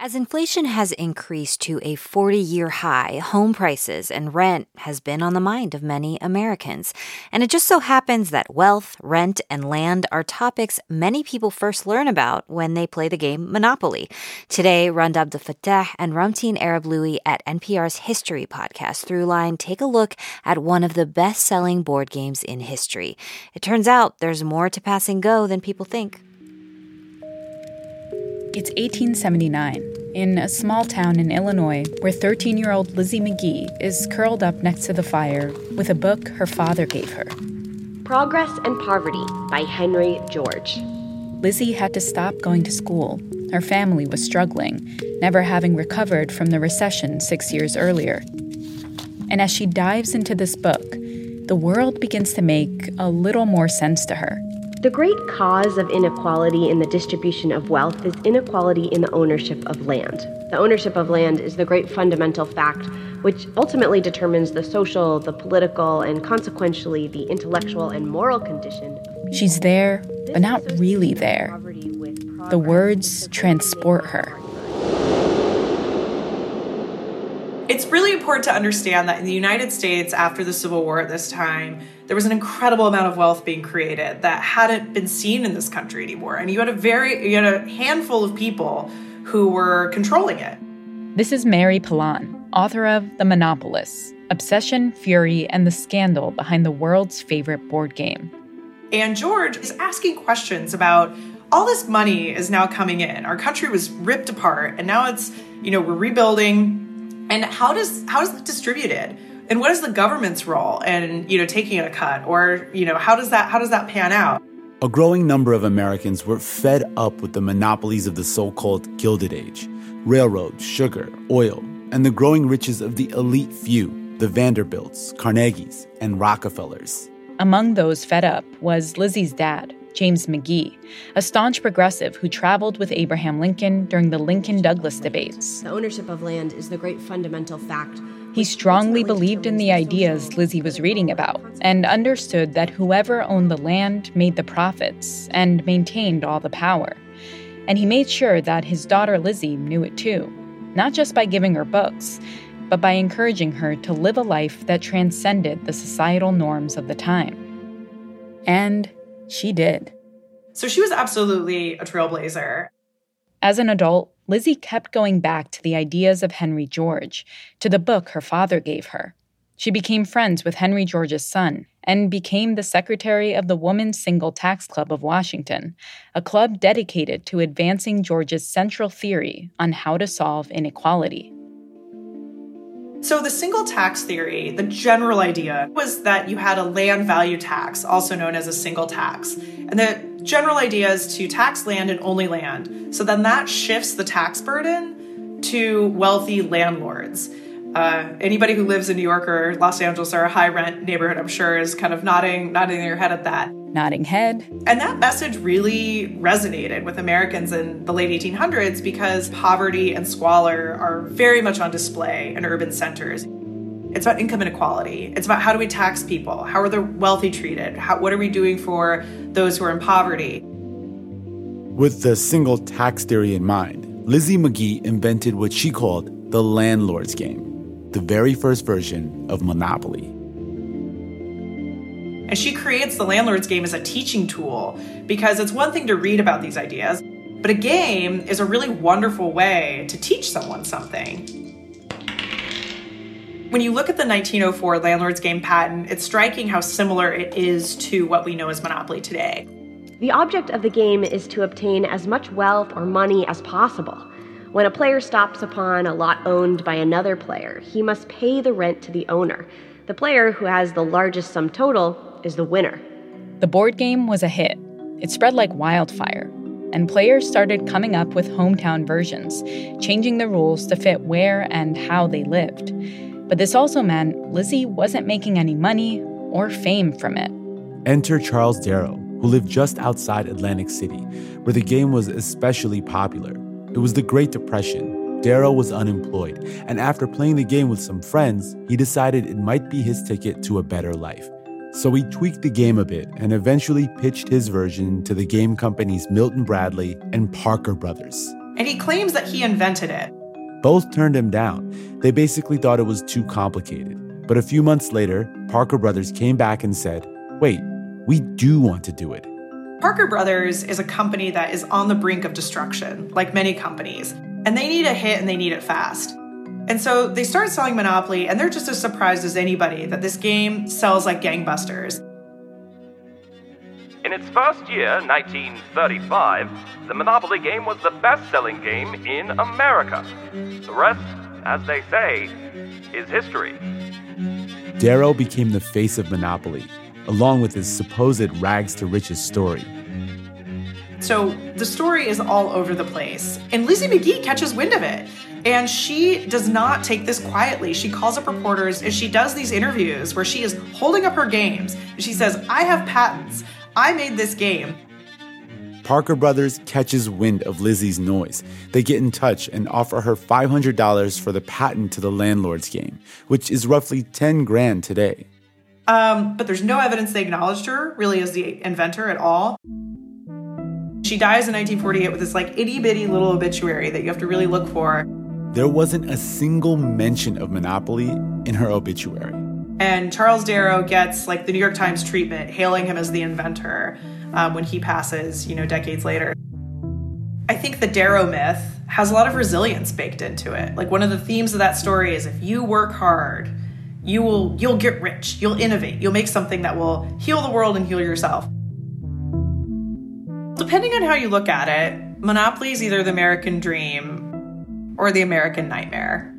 As inflation has increased to a 40-year high, home prices and rent has been on the mind of many Americans. And it just so happens that wealth, rent, and land are topics many people first learn about when they play the game Monopoly. Today, Rund Abdel Fattah and Ramtin Arablouei at NPR's History podcast Throughline take a look at one of the best-selling board games in history. It turns out there's more to Pass and Go than people think. It's 1879, in a small town in Illinois where 13-year-old Lizzie McGee is curled up next to the fire with a book her father gave her. Progress and Poverty by Henry George. Lizzie had to stop going to school. Her family was struggling, never having recovered from the recession 6 years earlier. And as she dives into this book, the world begins to make a little more sense to her. The great cause of inequality in the distribution of wealth is inequality in the ownership of land. The ownership of land is the great fundamental fact which ultimately determines the social, the political, and consequentially the intellectual and moral condition. She's there, but not really there. The words transport her. It's really important to understand that in the United States, after the Civil War at this time, there was an incredible amount of wealth being created that hadn't been seen in this country anymore. And you had a handful of people who were controlling it. This is Mary Pilon, author of The Monopolists: Obsession, Fury, and the Scandal Behind the World's Favorite Board Game. And George is asking questions about all this money is now coming in. Our country was ripped apart, and now it's, we're rebuilding. And how is that distributed? And what is the government's role in, taking a cut? Or, how does that pan out? A growing number of Americans were fed up with the monopolies of the so-called Gilded Age: railroads, sugar, oil, and the growing riches of the elite few, the Vanderbilts, Carnegies, and Rockefellers. Among those fed up was Lizzie's dad, James McGee, a staunch progressive who traveled with Abraham Lincoln during the Lincoln-Douglas debates. The ownership of land is the great fundamental fact. He strongly believed in the ideas Lizzie was reading about and understood that whoever owned the land made the profits and maintained all the power. And he made sure that his daughter Lizzie knew it too, not just by giving her books, but by encouraging her to live a life that transcended the societal norms of the time. And she did. So she was absolutely a trailblazer. As an adult, Lizzie kept going back to the ideas of Henry George, to the book her father gave her. She became friends with Henry George's son and became the secretary of the Women's Single Tax Club of Washington, a club dedicated to advancing George's central theory on how to solve inequality. So the single tax theory, the general idea was that you had a land value tax, also known as a single tax. And the general idea is to tax land and only land. So then that shifts the tax burden to wealthy landlords. Anybody who lives in New York or Los Angeles or a high rent neighborhood, I'm sure, is kind of nodding their head at that. Nodding head. And that message really resonated with Americans in the late 1800s because poverty and squalor are very much on display in urban centers. It's about income inequality. It's about how do we tax people? How are the wealthy treated? What are we doing for those who are in poverty? With the single tax theory in mind, Lizzie McGee invented what she called the landlord's game, the very first version of Monopoly. And she creates the landlord's game as a teaching tool because it's one thing to read about these ideas, but a game is a really wonderful way to teach someone something. When you look at the 1904 landlord's game patent, it's striking how similar it is to what we know as Monopoly today. The object of the game is to obtain as much wealth or money as possible. When a player stops upon a lot owned by another player, he must pay the rent to the owner. The player who has the largest sum total is the winner. The board game was a hit. It spread like wildfire, and players started coming up with hometown versions, changing the rules to fit where and how they lived. But this also meant Lizzie wasn't making any money or fame from it. Enter Charles Darrow, who lived just outside Atlantic City, where the game was especially popular. It was the Great Depression. Darrow was unemployed, and after playing the game with some friends, he decided it might be his ticket to a better life. So he tweaked the game a bit and eventually pitched his version to the game companies Milton Bradley and Parker Brothers. And he claims that he invented it. Both turned him down. They basically thought it was too complicated. But a few months later, Parker Brothers came back and said, wait, we do want to do it. Parker Brothers is a company that is on the brink of destruction, like many companies. And they need a hit and they need it fast. And so they started selling Monopoly, and they're just as surprised as anybody that this game sells like gangbusters. In its first year, 1935, the Monopoly game was the best-selling game in America. The rest, as they say, is history. Darrow became the face of Monopoly, along with his supposed rags-to-riches story. So the story is all over the place, and Lizzie McGee catches wind of it. And she does not take this quietly. She calls up reporters, and she does these interviews where she is holding up her games. She says, I have patents. I made this game. Parker Brothers catches wind of Lizzie's noise. They get in touch and offer her $500 for the patent to the Landlord's game, which is roughly $10,000 today. But there's no evidence they acknowledged her really as the inventor at all. She dies in 1948 with this itty-bitty little obituary that you have to really look for. There wasn't a single mention of Monopoly in her obituary. And Charles Darrow gets the New York Times treatment, hailing him as the inventor when he passes, decades later. I think the Darrow myth has a lot of resilience baked into it. One of the themes of that story is if you work hard, you'll get rich, you'll innovate, you'll make something that will heal the world and heal yourself. Depending on how you look at it, Monopoly is either the American dream or the American nightmare.